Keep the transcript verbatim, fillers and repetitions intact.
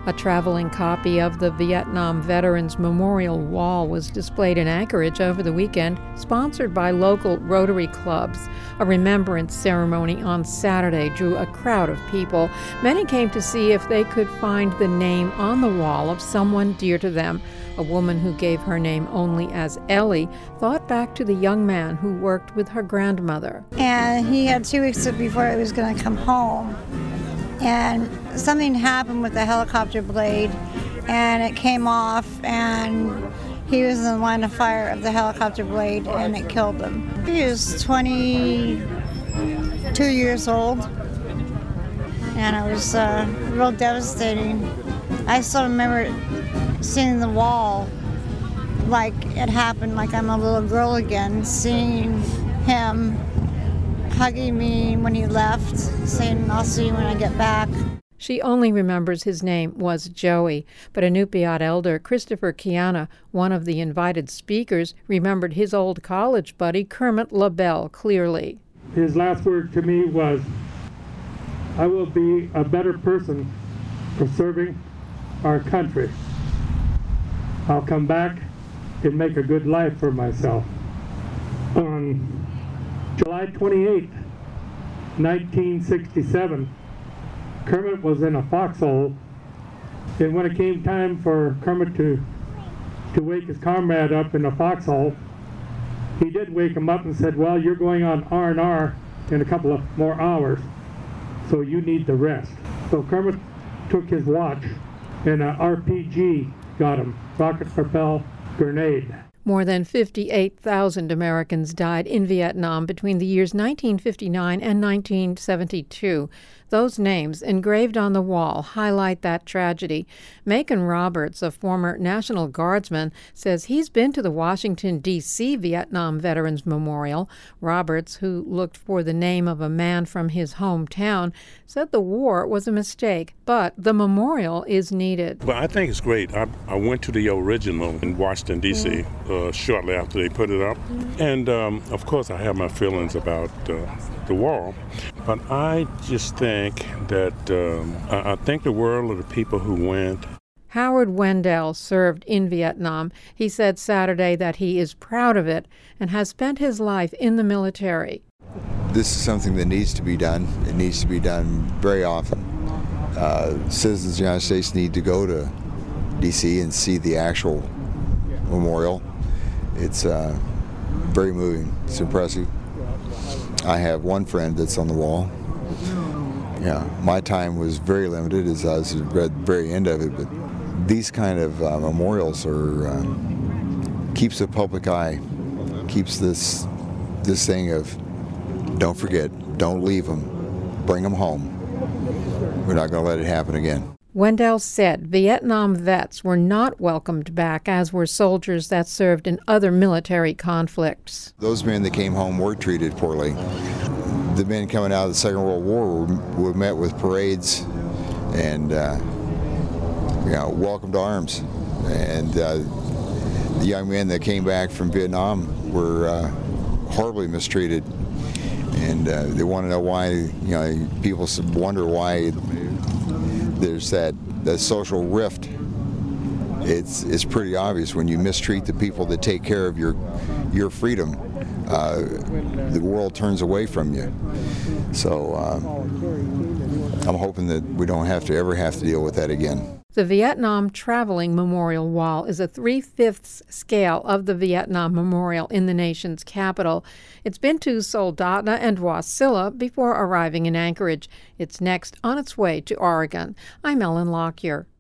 A traveling copy of the Vietnam Veterans Memorial Wall was displayed in Anchorage over the weekend, sponsored by local Rotary clubs. A remembrance ceremony on Saturday drew a crowd of people. Many came to see if they could find the name on the wall of someone dear to them. A woman who gave her name only as Ellie thought back to the young man who worked with her grandmother. And he had two weeks before he was going to come home. And something happened with the helicopter blade, and it came off, and he was in the line of fire of the helicopter blade, and it killed him. He was twenty-two years old, and it was uh, real devastating. I still remember seeing the wall like it happened, like I'm a little girl again, seeing him hugging me when he left, saying, "I'll see you when I get back." She only remembers his name was Joey, but Inupiat elder Christopher Kiana, one of the invited speakers, remembered his old college buddy Kermit LaBelle clearly. His last word to me was, "I will be a better person for serving our country. I'll come back and make a good life for myself." On July twenty-eighth, nineteen sixty-seven, Kermit was in a foxhole, and when it came time for Kermit to to wake his comrade up in the foxhole, he did wake him up and said, "Well, you're going on R and R in a couple of more hours, so you need the rest." So Kermit took his watch, and an R P G got him, rocket propelled grenade. More than fifty-eight thousand Americans died in Vietnam between the years nineteen fifty-nine and nineteen seventy-two. Those names engraved on the wall highlight that tragedy. Macon Roberts, a former National Guardsman, says he's been to the Washington, D C Vietnam Veterans Memorial. Roberts, who looked for the name of a man from his hometown, said the war was a mistake, but the memorial is needed. Well, I think it's great. I, I went to the original in Washington, D C uh, shortly after they put it up. And, um, of course, I have my feelings about uh, the wall. But I just think that um, I, I think the world of the people who went. Howard Wendell served in Vietnam. He said Saturday that he is proud of it and has spent his life in the military. This is something that needs to be done. It needs to be done very often. Uh, citizens of the United States need to go to D C and see the actual memorial. It's uh, very moving. It's impressive. I have one friend that's on the wall. Yeah, my time was very limited as I was at the very end of it, but these kind of uh, memorials are uh, keeps the public eye, keeps this this thing of don't forget, don't leave them, bring them home. We're not going to let it happen again. Wendell said Vietnam vets were not welcomed back, as were soldiers that served in other military conflicts. Those men that came home were treated poorly. The men coming out of the Second World War were, were met with parades and uh, you know, welcome to arms. And uh, the young men that came back from Vietnam were uh, horribly mistreated. And uh, they want to know why, you know, people wonder why there's that, that social rift. It's it's pretty obvious when you mistreat the people that take care of your your freedom. Uh, the world turns away from you. So uh, I'm hoping that we don't have to ever have to deal with that again. The Vietnam Traveling Memorial Wall is a three-fifths scale of the Vietnam Memorial in the nation's capital. It's been to Soldotna and Wasilla before arriving in Anchorage. It's next on its way to Oregon. I'm Ellen Lockyer.